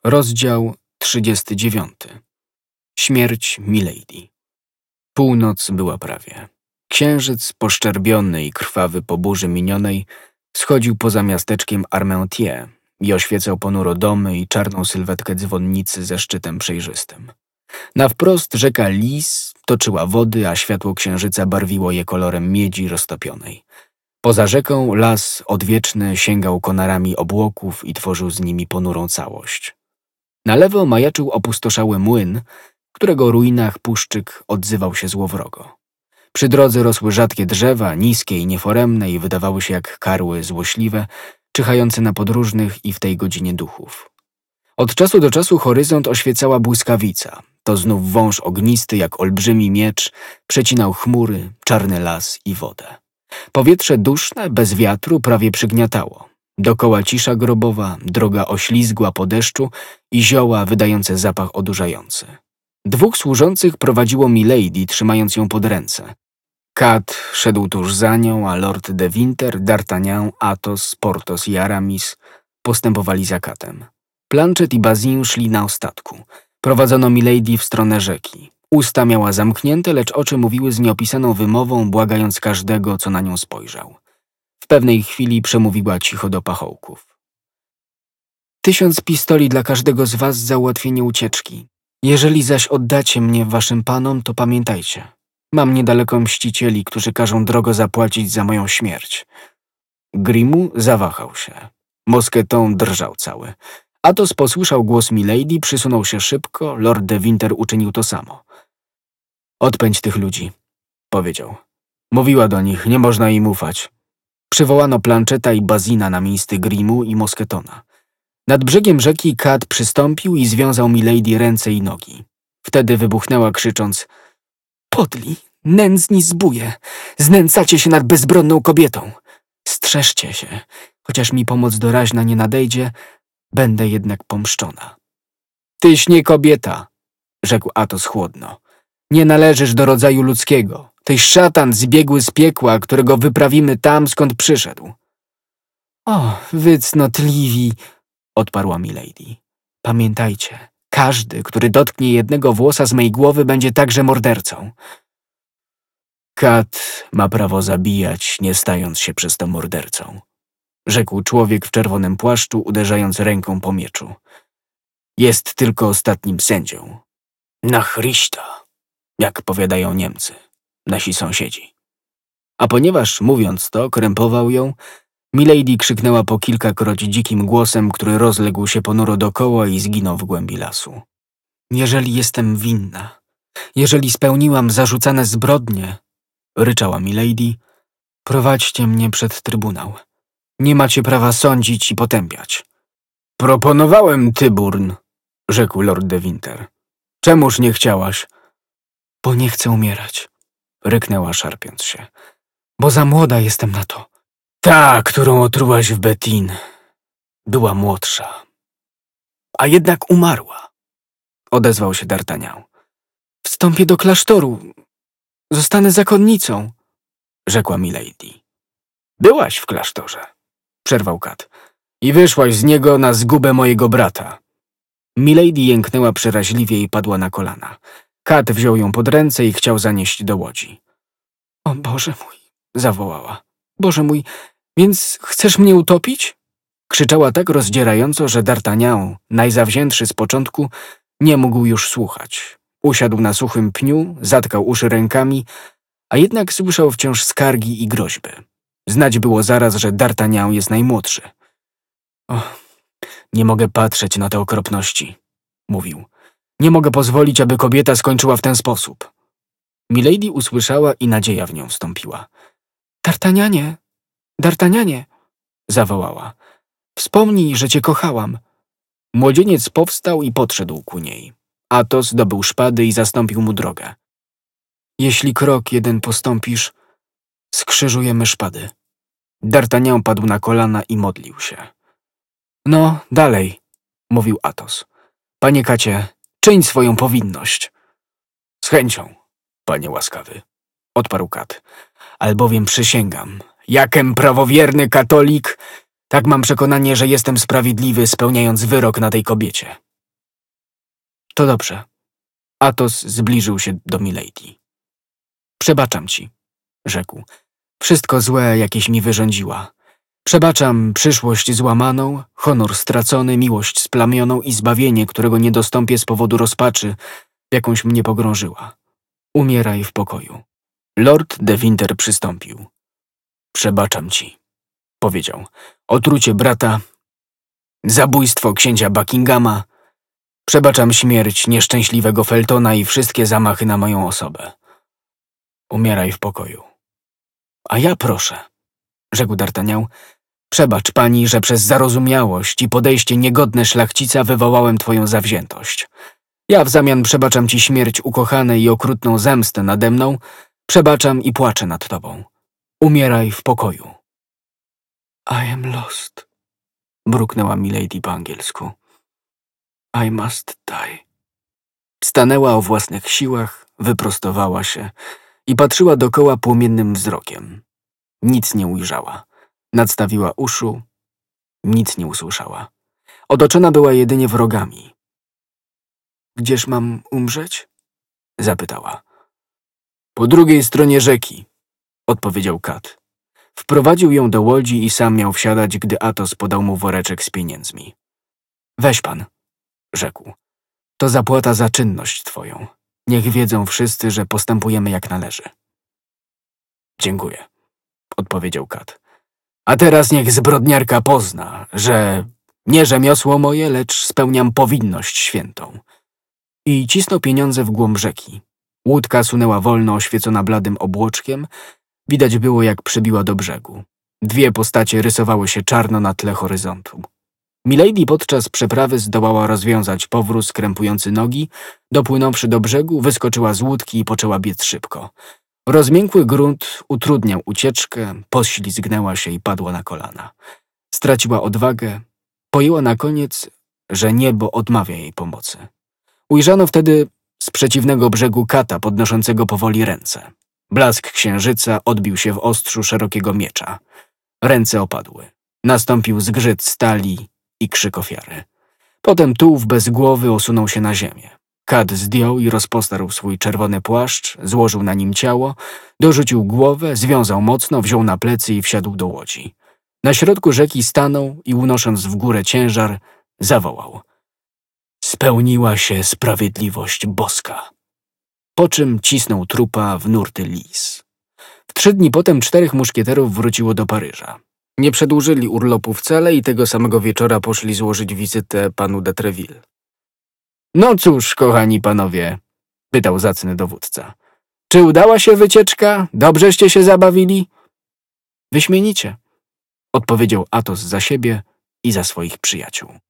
Rozdział 39. Śmierć Milady. Północ była prawie. Księżyc, poszczerbiony i krwawy po burzy minionej, schodził poza miasteczkiem Armentières i oświecał ponuro domy i czarną sylwetkę dzwonnicy ze szczytem przejrzystym. Na wprost rzeka Lys toczyła wody, a światło księżyca barwiło je kolorem miedzi roztopionej. Poza rzeką las odwieczny sięgał konarami obłoków i tworzył z nimi ponurą całość. Na lewo majaczył opustoszały młyn, którego ruinach puszczyk odzywał się złowrogo. Przy drodze rosły rzadkie drzewa, niskie i nieforemne i wydawały się jak karły złośliwe, czyhające na podróżnych i w tej godzinie duchów. Od czasu do czasu horyzont oświecała błyskawica. To znów wąż ognisty jak olbrzymi miecz przecinał chmury, czarny las i wodę. Powietrze duszne, bez wiatru, prawie przygniatało. Dokoła cisza grobowa, droga oślizgła po deszczu i zioła wydające zapach odurzający. Dwóch służących prowadziło Milady, trzymając ją pod ręce. Kat szedł tuż za nią, a Lord de Winter, D'Artagnan, Athos, Porthos i Aramis postępowali za Katem. Planchet i Bazin szli na ostatku. Prowadzono Milady w stronę rzeki. Usta miała zamknięte, lecz oczy mówiły z nieopisaną wymową, błagając każdego, co na nią spojrzał. W pewnej chwili przemówiła cicho do pachołków. 1000 pistoli dla każdego z was za ułatwienie ucieczki. Jeżeli zaś oddacie mnie waszym panom, to pamiętajcie. Mam niedaleko mścicieli, którzy każą drogo zapłacić za moją śmierć. Grimaud zawahał się. Mosketon drżał cały. Athos posłyszał głos Milady, przysunął się szybko, Lord de Winter uczynił to samo. Odpędź tych ludzi, powiedział. Mówiła do nich, nie można im ufać. Przywołano Plancheta i Bazina na miejsce Grimaud i Mosketona. Nad brzegiem rzeki Kat przystąpił i związał Milady ręce i nogi. Wtedy wybuchnęła krzycząc: podli, nędzni zbóje, znęcacie się nad bezbronną kobietą. Strzeżcie się, chociaż mi pomoc doraźna nie nadejdzie, będę jednak pomszczona. Tyś nie kobieta, rzekł Athos chłodno. Nie należysz do rodzaju ludzkiego. Tyś szatan zbiegły z piekła, którego wyprawimy tam, skąd przyszedł. O, wy cnotliwi, odparła Milady. Pamiętajcie, każdy, który dotknie jednego włosa z mej głowy, będzie także mordercą. Kat ma prawo zabijać, nie stając się przez to mordercą, rzekł człowiek w czerwonym płaszczu, uderzając ręką po mieczu. Jest tylko ostatnim sędzią. Na Chrysta, jak powiadają Niemcy, nasi sąsiedzi. A ponieważ, mówiąc to, krępował ją, Milady krzyknęła po kilkakroć dzikim głosem, który rozległ się ponuro dokoła i zginął w głębi lasu. Jeżeli jestem winna, jeżeli spełniłam zarzucane zbrodnie, ryczała Milady, prowadźcie mnie przed trybunał. Nie macie prawa sądzić i potępiać. Proponowałem, Tyburn, rzekł Lord de Winter. Czemuż nie chciałaś? Bo nie chcę umierać, ryknęła szarpiąc się. Bo za młoda jestem na to. Ta, którą otrułaś w Betin, była młodsza. A jednak umarła, odezwał się D'Artagnan. Wstąpię do klasztoru. Zostanę zakonnicą, rzekła Milady. Byłaś w klasztorze, przerwał Kat, i wyszłaś z niego na zgubę mojego brata. Milady jęknęła przeraźliwie i padła na kolana. Kat wziął ją pod ręce i chciał zanieść do łodzi. O Boże mój, zawołała. Boże mój, więc chcesz mnie utopić? Krzyczała tak rozdzierająco, że D'Artagnan, najzawziętszy z początku, nie mógł już słuchać. Usiadł na suchym pniu, zatkał uszy rękami, a jednak słyszał wciąż skargi i groźby. Znać było zaraz, że D'Artagnan jest najmłodszy. O, nie mogę patrzeć na te okropności, mówił. Nie mogę pozwolić, aby kobieta skończyła w ten sposób. Milady usłyszała i nadzieja w nią wstąpiła. D'Artagnanie, D'Artagnanie, zawołała. Wspomnij, że cię kochałam. Młodzieniec powstał i podszedł ku niej. Athos dobył szpady i zastąpił mu drogę. Jeśli krok jeden postąpisz, skrzyżujemy szpady. D'Artagnan padł na kolana i modlił się. No, dalej, mówił Athos. Panie Kacie, czyń swoją powinność. Z chęcią, panie łaskawy, odparł Kat. Albowiem przysięgam, jakem prawowierny katolik, tak mam przekonanie, że jestem sprawiedliwy, spełniając wyrok na tej kobiecie. To dobrze. Athos zbliżył się do Milady. Przebaczam ci, rzekł. Wszystko złe, jakieś mi wyrządziła. Przebaczam przyszłość złamaną, honor stracony, miłość splamioną i zbawienie, którego nie dostąpię z powodu rozpaczy, w jakąś mnie pogrążyła. Umieraj w pokoju. Lord de Winter przystąpił. Przebaczam ci, powiedział. Otrucie brata, zabójstwo księcia Buckinghama. Przebaczam śmierć nieszczęśliwego Feltona i wszystkie zamachy na moją osobę. Umieraj w pokoju. A ja proszę, rzekł D'Artagnan, przebacz pani, że przez zarozumiałość i podejście niegodne szlachcica wywołałem twoją zawziętość. Ja w zamian przebaczam ci śmierć ukochanej i okrutną zemstę nade mną, przebaczam i płaczę nad tobą. Umieraj w pokoju. I am lost, mruknęła Milady po angielsku. I must die. Stanęła o własnych siłach, wyprostowała się i patrzyła dokoła płomiennym wzrokiem. Nic nie ujrzała. Nadstawiła uszu. Nic nie usłyszała. Otoczona była jedynie wrogami. Gdzież mam umrzeć? Zapytała. Po drugiej stronie rzeki, odpowiedział kat. Wprowadził ją do łodzi i sam miał wsiadać, gdy Athos podał mu woreczek z pieniędzmi. Weź pan, rzekł. To zapłata za czynność twoją. Niech wiedzą wszyscy, że postępujemy jak należy. Dziękuję, odpowiedział kat. A teraz niech zbrodniarka pozna, że nie rzemiosło moje, lecz spełniam powinność świętą. I cisnął pieniądze w głąb rzeki. Łódka sunęła wolno, oświecona bladym obłoczkiem. Widać było, jak przybiła do brzegu. Dwie postacie rysowały się czarno na tle horyzontu. Milady podczas przeprawy zdołała rozwiązać powróz krępujący nogi, dopłynąwszy do brzegu, wyskoczyła z łódki i poczęła biec szybko. Rozmiękły grunt utrudniał ucieczkę, poślizgnęła się i padła na kolana. Straciła odwagę, pojęła na koniec, że niebo odmawia jej pomocy. Ujrzano wtedy z przeciwnego brzegu kata podnoszącego powoli ręce. Blask księżyca odbił się w ostrzu szerokiego miecza. Ręce opadły. Nastąpił zgrzyt stali i krzyk ofiary. Potem tułów bez głowy osunął się na ziemię. Kat zdjął i rozpostarł swój czerwony płaszcz, złożył na nim ciało, dorzucił głowę, związał mocno, wziął na plecy i wsiadł do łodzi. Na środku rzeki stanął i unosząc w górę ciężar, zawołał. Spełniła się sprawiedliwość boska. Po czym cisnął trupa w nurty lis. W 3 dni potem 4 muszkieterów wróciło do Paryża. Nie przedłużyli urlopu wcale i tego samego wieczora poszli złożyć wizytę panu de Treville. No cóż, kochani panowie, pytał zacny dowódca. Czy udała się wycieczka? Dobrzeście się zabawili? Wyśmienicie, odpowiedział Athos za siebie i za swoich przyjaciół.